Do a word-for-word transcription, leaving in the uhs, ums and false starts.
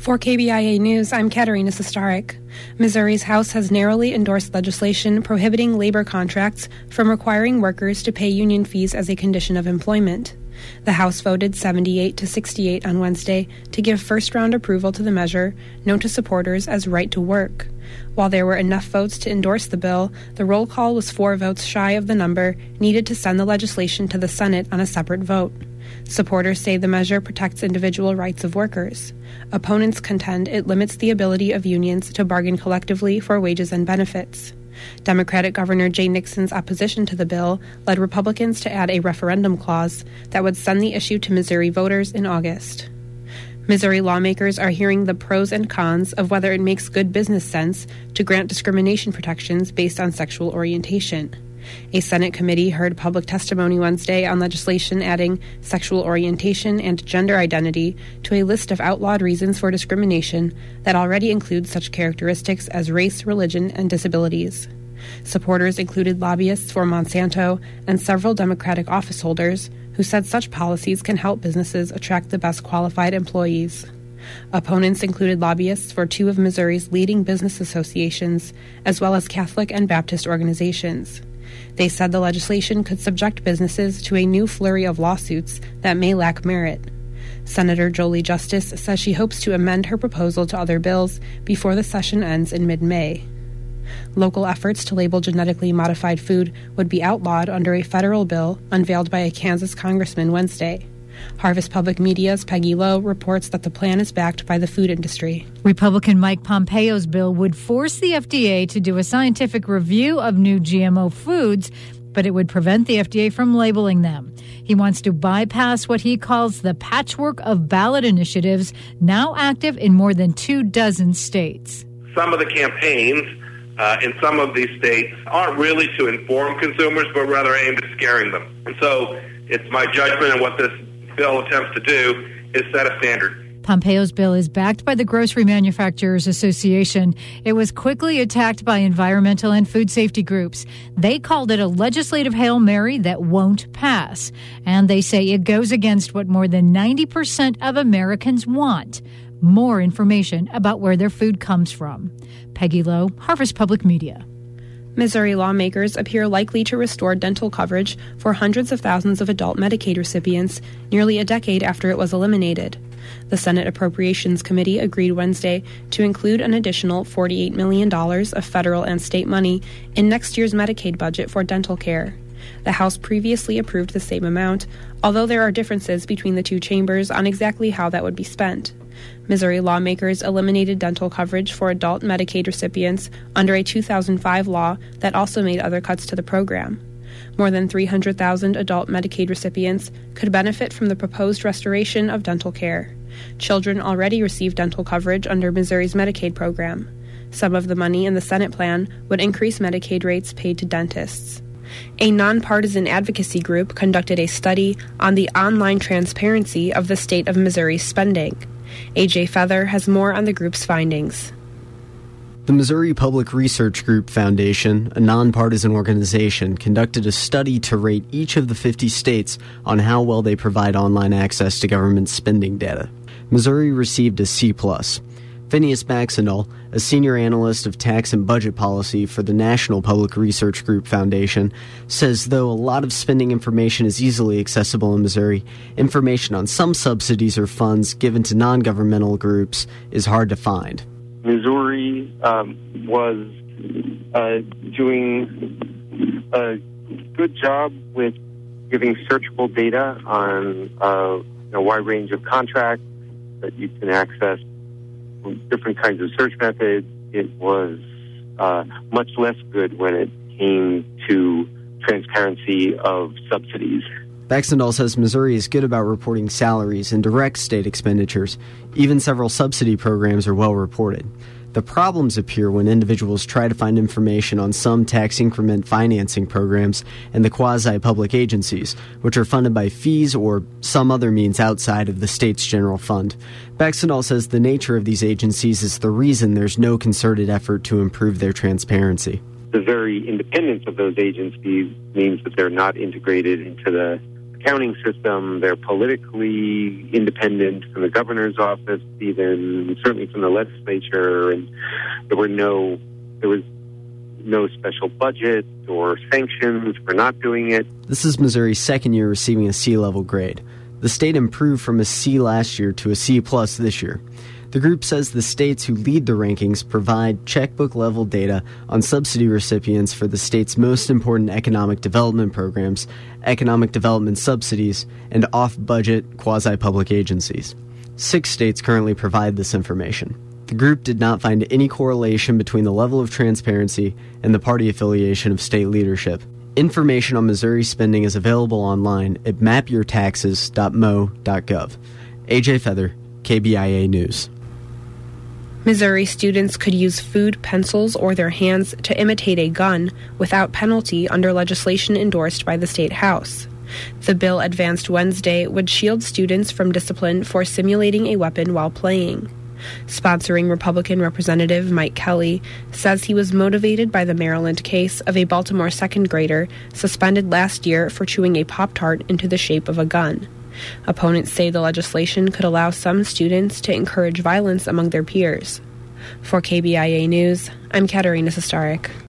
For K B I A News, I'm Katerina Sestarik. Missouri's House has narrowly endorsed legislation prohibiting labor contracts from requiring workers to pay union fees as a condition of employment. The House voted seventy-eight to sixty-eight on Wednesday to give first-round approval to the measure, known to supporters as Right to Work. While there were enough votes to endorse the bill, the roll call was four votes shy of the number needed to send the legislation to the Senate on a separate vote. Supporters say the measure protects individual rights of workers. Opponents contend it limits the ability of unions to bargain collectively for wages and benefits. Democratic Governor Jay Nixon's opposition to the bill led Republicans to add a referendum clause that would send the issue to Missouri voters in August. Missouri lawmakers are hearing the pros and cons of whether it makes good business sense to grant discrimination protections based on sexual orientation. A Senate committee heard public testimony Wednesday on legislation adding sexual orientation and gender identity to a list of outlawed reasons for discrimination that already includes such characteristics as race, religion, and disabilities. Supporters included lobbyists for Monsanto and several Democratic office holders who said such policies can help businesses attract the best qualified employees. Opponents included lobbyists for two of Missouri's leading business associations, as well as Catholic and Baptist organizations. They said the legislation could subject businesses to a new flurry of lawsuits that may lack merit. Senator Jolie Justice says she hopes to amend her proposal to other bills before the session ends in mid-May. Local efforts to label genetically modified food would be outlawed under a federal bill unveiled by a Kansas congressman Wednesday. Harvest Public Media's Peggy Lowe reports that the plan is backed by the food industry. Republican Mike Pompeo's bill would force the F D A to do a scientific review of new G M O foods, but it would prevent the F D A from labeling them. He wants to bypass what he calls the patchwork of ballot initiatives now active in more than two dozen states. Some of the campaigns uh, in some of these states aren't really to inform consumers, but rather aimed at scaring them. And so it's my judgment, and what this bill attempts to do is set a standard. Pompeo's bill is backed by the Grocery Manufacturers Association. It was quickly attacked by environmental and food safety groups. They called it a legislative Hail Mary that won't pass. And they say it goes against what more than ninety percent of Americans want: more information about where their food comes from. Peggy Lowe, Harvest Public Media. Missouri lawmakers appear likely to restore dental coverage for hundreds of thousands of adult Medicaid recipients nearly a decade after it was eliminated. The Senate Appropriations Committee agreed Wednesday to include an additional forty-eight million dollars of federal and state money in next year's Medicaid budget for dental care. The House previously approved the same amount, although there are differences between the two chambers on exactly how that would be spent. Missouri lawmakers eliminated dental coverage for adult Medicaid recipients under a two thousand five law that also made other cuts to the program. More than three hundred thousand adult Medicaid recipients could benefit from the proposed restoration of dental care. Children already receive dental coverage under Missouri's Medicaid program. Some of the money in the Senate plan would increase Medicaid rates paid to dentists. A nonpartisan advocacy group conducted a study on the online transparency of the state of Missouri's spending. A J Feather has more on the group's findings. The Missouri Public Research Group Foundation, a nonpartisan organization, conducted a study to rate each of the fifty states on how well they provide online access to government spending data. Missouri received a C plus. Phineas Baxendall, a senior analyst of tax and budget policy for the National Public Research Group Foundation, says though a lot of spending information is easily accessible in Missouri, information on some subsidies or funds given to non-governmental groups is hard to find. Missouri um, was uh, doing a good job with giving searchable data on uh, a wide range of contracts that you can access different kinds of search methods. It was uh, much less good when it came to transparency of subsidies. Baxendall says Missouri is good about reporting salaries and direct state expenditures. Even several subsidy programs are well reported. The problems appear when individuals try to find information on some tax increment financing programs and the quasi-public agencies, which are funded by fees or some other means outside of the state's general fund. Baxendall says the nature of these agencies is the reason there's no concerted effort to improve their transparency. The very independence of those agencies means that they're not integrated into the accounting system. They're politically independent from the governor's office, even certainly from the legislature. And there were no, there was no special budget or sanctions for not doing it. This is Missouri's second year receiving a C-level grade. The state improved from a C last year to a C plus this year. The group says the states who lead the rankings provide checkbook-level data on subsidy recipients for the state's most important economic development programs, economic development subsidies, and off-budget quasi-public agencies. Six states currently provide this information. The group did not find any correlation between the level of transparency and the party affiliation of state leadership. Information on Missouri spending is available online at map your taxes dot m o dot gov. A J Feather, K B I A News. Missouri students could use food pencils or their hands to imitate a gun without penalty under legislation endorsed by the State House. The bill advanced Wednesday would shield students from discipline for simulating a weapon while playing. Sponsoring Republican Representative Mike Kelly says he was motivated by the Maryland case of a Baltimore second grader suspended last year for chewing a Pop-Tart into the shape of a gun. Opponents say the legislation could allow some students to encourage violence among their peers. For K B I A News, I'm Katerina Sostaric.